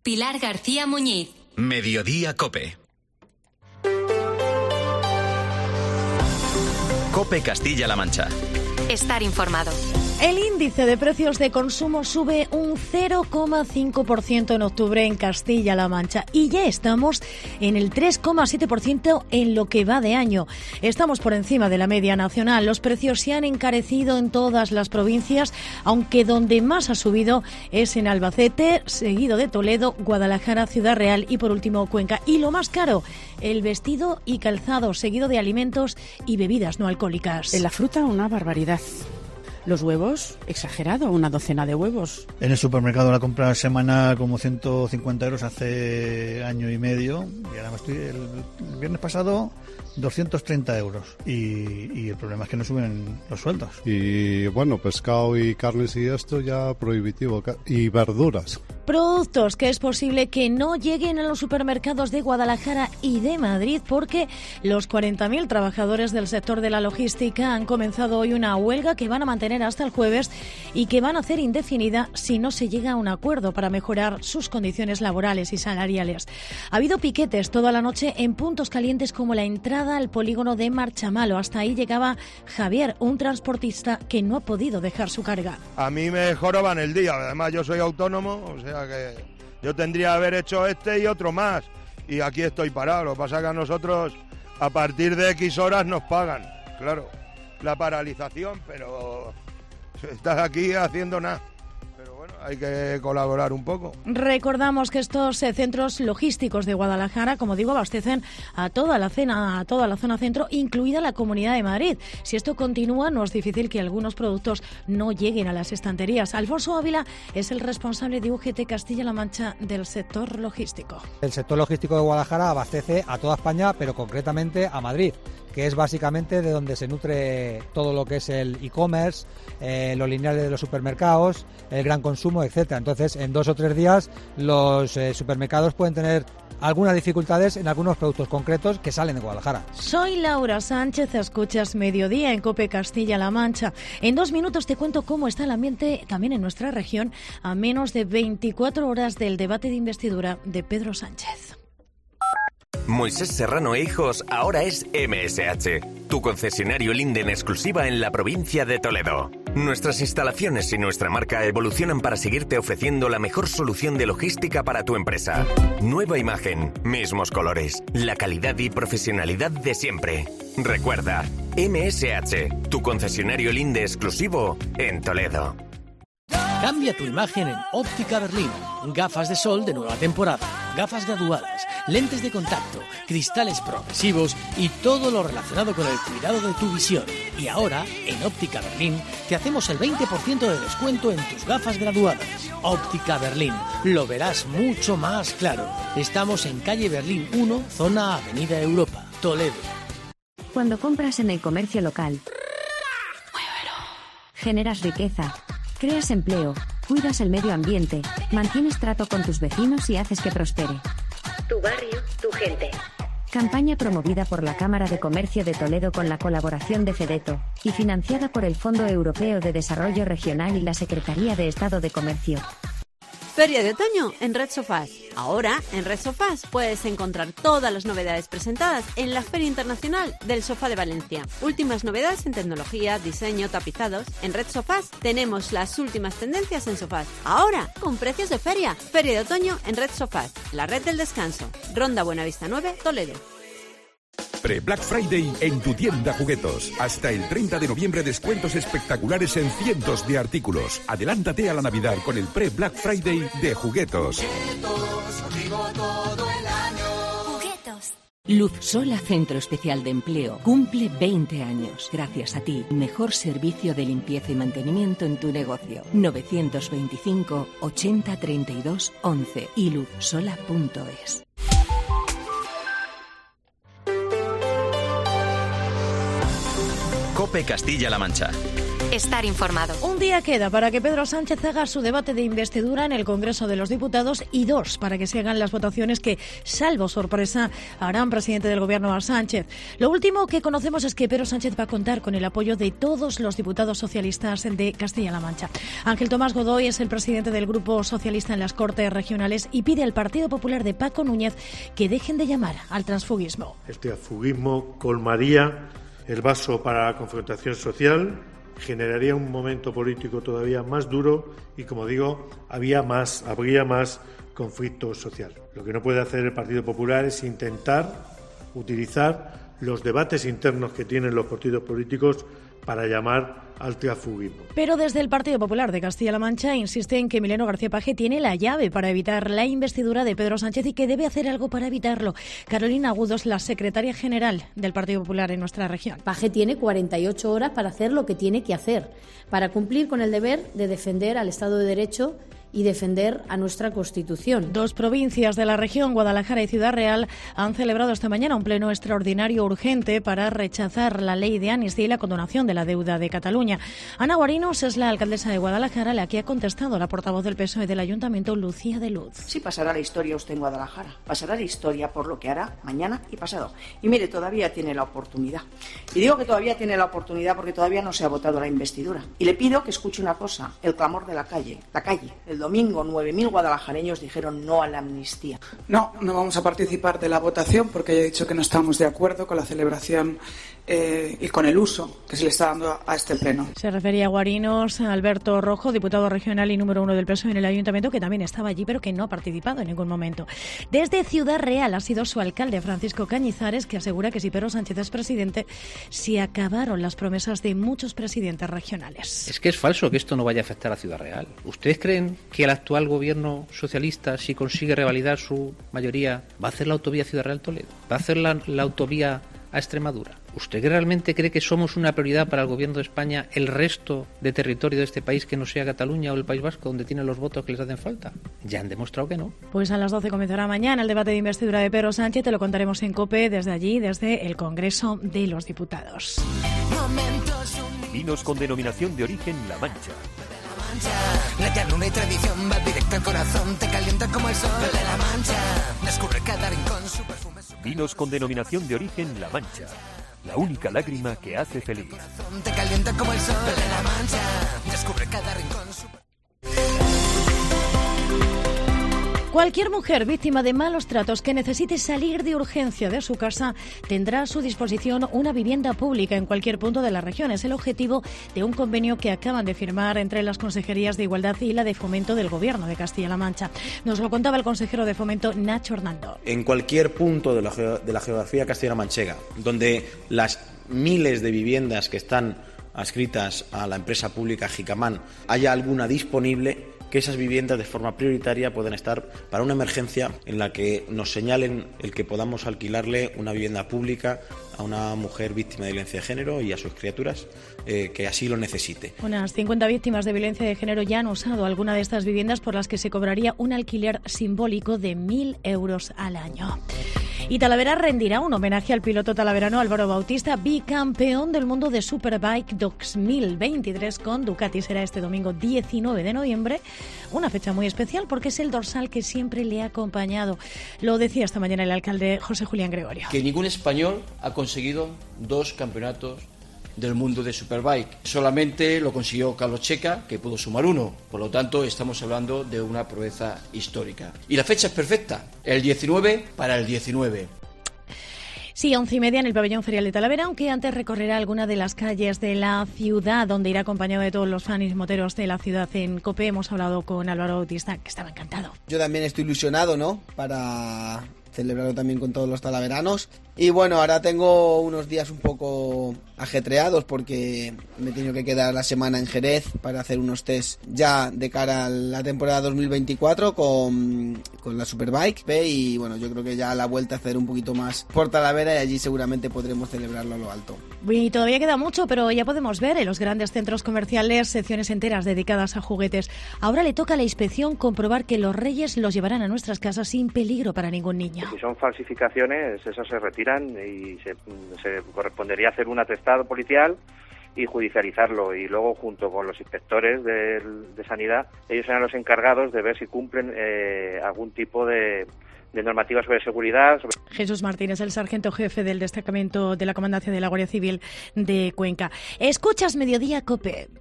Pilar García Muñiz. Mediodía COPE. COPE Castilla-La Mancha. Estar informado. El índice de precios de consumo sube un 0,5% en octubre en Castilla-La Mancha y ya estamos en el 3,7% en lo que va de año. Estamos por encima de la media nacional. Los precios se han encarecido en todas las provincias, aunque donde más ha subido es en Albacete, seguido de Toledo, Guadalajara, Ciudad Real y por último Cuenca. Y lo más caro, el vestido y calzado, seguido de alimentos y bebidas no alcohólicas. En la fruta una barbaridad. Los huevos, exagerado, una docena de huevos. En el supermercado la compra semanal como 150 euros hace año y medio. Y ahora el viernes pasado 230 euros. Y el problema es que no suben los sueldos. Y bueno, pescado y carnes y esto ya prohibitivo. Y verduras. Productos que es posible que no lleguen a los supermercados de Guadalajara y de Madrid porque los 40.000 trabajadores del sector de la logística han comenzado hoy una huelga que van a mantener hasta el jueves y que van a hacer indefinida si no se llega a un acuerdo para mejorar sus condiciones laborales y salariales. Ha habido piquetes toda la noche en puntos calientes como la entrada al polígono de Marchamalo. Hasta ahí llegaba Javier, un transportista que no ha podido dejar su carga. A mí me joroban el día, además yo soy autónomo, o sea que yo tendría que haber hecho este y otro más. Y aquí estoy parado, lo que pasa es que a nosotros a partir de X horas nos pagan, claro, la paralización, pero estás aquí haciendo nada. Pero bueno, hay que colaborar un poco. Recordamos que estos centros logísticos de Guadalajara, como digo, abastecen a toda la zona centro, incluida la Comunidad de Madrid. Si esto continúa, no es difícil que algunos productos no lleguen a las estanterías. Alfonso Ávila es el responsable de UGT Castilla-La Mancha del sector logístico. El sector logístico de Guadalajara abastece a toda España, pero concretamente a Madrid, que es básicamente de donde se nutre todo lo que es el e-commerce, los lineales de los supermercados, el gran consumo, etcétera. Entonces, en 2 o 3 días, los supermercados pueden tener algunas dificultades en algunos productos concretos que salen de Guadalajara. Soy Laura Sánchez, escuchas Mediodía en COPE Castilla-La Mancha. En 2 minutos te cuento cómo está el ambiente también en nuestra región a menos de 24 horas del debate de investidura de Pedro Sánchez. Moisés Serrano e Hijos ahora es MSH, tu concesionario Linde en exclusiva en la provincia de Toledo. Nuestras instalaciones y nuestra marca evolucionan para seguirte ofreciendo la mejor solución de logística para tu empresa. Nueva imagen, mismos colores, la calidad y profesionalidad de siempre. Recuerda, MSH, tu concesionario Linde exclusivo en Toledo. Cambia tu imagen en Óptica Berlín. Gafas de sol de nueva temporada, gafas graduadas, lentes de contacto, cristales progresivos y todo lo relacionado con el cuidado de tu visión. Y ahora, en Óptica Berlín, te hacemos el 20% de descuento en tus gafas graduadas. Óptica Berlín, lo verás mucho más claro. Estamos en calle Berlín 1, zona Avenida Europa, Toledo. Cuando compras en el comercio local, generas riqueza, creas empleo, cuidas el medio ambiente, mantienes trato con tus vecinos y haces que prospere. Tu barrio, tu gente. Campaña promovida por la Cámara de Comercio de Toledo con la colaboración de Fedeto y financiada por el Fondo Europeo de Desarrollo Regional y la Secretaría de Estado de Comercio. Feria de otoño en Red Sofás. Ahora, en Red Sofás puedes encontrar todas las novedades presentadas en la Feria Internacional del Sofá de Valencia. Últimas novedades en tecnología, diseño, tapizados. En Red Sofás tenemos las últimas tendencias en sofás. Ahora, con precios de feria. Feria de otoño en Red Sofás. La red del descanso. Ronda Buenavista 9, Toledo. Pre-Black Friday en tu tienda Juguetos. Hasta el 30 de noviembre descuentos espectaculares en cientos de artículos. Adelántate a la Navidad con el Pre-Black Friday de Juguetos. Luz Sola Centro Especial de Empleo cumple 20 años. Gracias a ti, mejor servicio de limpieza y mantenimiento en tu negocio. 925 80 32 11 y luzsola.es. COPE Castilla-La Mancha. Estar informado. Un día queda para que Pedro Sánchez haga su debate de investidura en el Congreso de los Diputados y 2 para que se hagan las votaciones que, salvo sorpresa, harán presidente del Gobierno a Sánchez. Lo último que conocemos es que Pedro Sánchez va a contar con el apoyo de todos los diputados socialistas de Castilla-La Mancha. Ángel Tomás Godoy es el presidente del Grupo Socialista en las Cortes Regionales y pide al Partido Popular de Paco Núñez que dejen de llamar al transfugismo. El transfugismo colmaría el vaso para la confrontación social, generaría un momento político todavía más duro y, como digo, habría más conflicto social. Lo que no puede hacer el Partido Popular es intentar utilizar los debates internos que tienen los partidos políticos para llamar al transfugismo. Pero desde el Partido Popular de Castilla-La Mancha insiste en que Emiliano García Paje tiene la llave para evitar la investidura de Pedro Sánchez y que debe hacer algo para evitarlo. Carolina Agudos, la secretaria general del Partido Popular en nuestra región. Paje tiene 48 horas para hacer lo que tiene que hacer, para cumplir con el deber de defender al Estado de Derecho y defender a nuestra Constitución. 2 provincias de la región, Guadalajara y Ciudad Real, han celebrado esta mañana un pleno extraordinario urgente para rechazar la ley de amnistía y la condonación de la deuda de Cataluña. Ana Guarinos es la alcaldesa de Guadalajara, la que ha contestado la portavoz del PSOE del Ayuntamiento, Lucía de Luz. Sí, pasará la historia usted en Guadalajara. Pasará la historia por lo que hará mañana y pasado. Y mire, todavía tiene la oportunidad. Y digo que todavía tiene la oportunidad porque todavía no se ha votado la investidura. Y le pido que escuche una cosa, el clamor de la calle. El domingo 9.000 guadalajareños dijeron no a la amnistía. No vamos a participar de la votación porque ya he dicho que no estamos de acuerdo con la celebración y con el uso que se le está dando a este pleno. Se refería a Guarinos, Alberto Rojo, diputado regional y número 1 del PSOE en el Ayuntamiento, que también estaba allí pero que no ha participado en ningún momento. Desde Ciudad Real ha sido su alcalde, Francisco Cañizares, que asegura que si Pedro Sánchez es presidente, se acabaron las promesas de muchos presidentes regionales. Es que es falso que esto no vaya a afectar a Ciudad Real. ¿Ustedes creen que el actual gobierno socialista, si consigue revalidar su mayoría, va a hacer la autovía Ciudad Real-Toledo? ¿Va a hacer la autovía a Extremadura? ¿Usted realmente cree que somos una prioridad para el gobierno de España el resto de territorio de este país que no sea Cataluña o el País Vasco, donde tienen los votos que les hacen falta? Ya han demostrado que no. Pues a las 12 comenzará mañana el debate de investidura de Pedro Sánchez. Te lo contaremos en COPE desde allí, desde el Congreso de los Diputados. Vinos con denominación de origen La Mancha. La llanura y tradición va directo al corazón, te calienta como el sol de La Mancha. Descubre cada rincón su perfume. Vinos con denominación de origen La Mancha. La única lágrima que hace feliz. Te calienta como el sol de La Mancha. Descubre cada rincón su... Cualquier mujer víctima de malos tratos que necesite salir de urgencia de su casa tendrá a su disposición una vivienda pública en cualquier punto de la región. Es el objetivo de un convenio que acaban de firmar entre las Consejerías de Igualdad y la de Fomento del Gobierno de Castilla-La Mancha. Nos lo contaba el consejero de Fomento, Nacho Hernando. En cualquier punto de la geografía castellano-manchega, donde las miles de viviendas que están adscritas a la empresa pública Jicamán haya alguna disponible, que esas viviendas de forma prioritaria pueden estar para una emergencia en la que nos señalen el que podamos alquilarle una vivienda pública a una mujer víctima de violencia de género y a sus criaturas que así lo necesite. Unas 50 víctimas de violencia de género ya han usado alguna de estas viviendas por las que se cobraría un alquiler simbólico de 1.000 euros al año. Y Talavera rendirá un homenaje al piloto talaverano Álvaro Bautista, bicampeón del mundo de Superbike 2023 con Ducati. Será este domingo 19 de noviembre, una fecha muy especial porque es el dorsal que siempre le ha acompañado. Lo decía esta mañana el alcalde José Julián Gregorio. Que ningún español ha conseguido 2 campeonatos del mundo de Superbike. Solamente lo consiguió Carlos Checa, que pudo sumar 1. Por lo tanto, estamos hablando de una proeza histórica. Y la fecha es perfecta, el 19 para el 19. Sí, 11:30 en el pabellón ferial de Talavera, aunque antes recorrerá alguna de las calles de la ciudad, donde irá acompañado de todos los fans moteros de la ciudad. En COPE hemos hablado con Álvaro Bautista, que estaba encantado. Yo también estoy ilusionado, ¿no?, para celebrarlo también con todos los talaveranos. Y bueno, ahora tengo unos días un poco ajetreados porque me he tenido que quedar la semana en Jerez para hacer unos test ya de cara a la temporada 2024 con la Superbike. Y bueno, yo creo que ya a la vuelta hacer un poquito más por Talavera y allí seguramente podremos celebrarlo a lo alto. Y todavía queda mucho, pero ya podemos ver en los grandes centros comerciales secciones enteras dedicadas a juguetes. Ahora le toca a la inspección comprobar que los reyes los llevarán a nuestras casas sin peligro para ningún niño. Si son falsificaciones, esas se retiran y se correspondería hacer un atestado policial y judicializarlo, y luego junto con los inspectores de sanidad, ellos serán los encargados de ver si cumplen algún tipo de normativa sobre seguridad. Jesús Martínez, el sargento jefe del destacamento de la Comandancia de la Guardia Civil de Cuenca. Escuchas Mediodía COPE.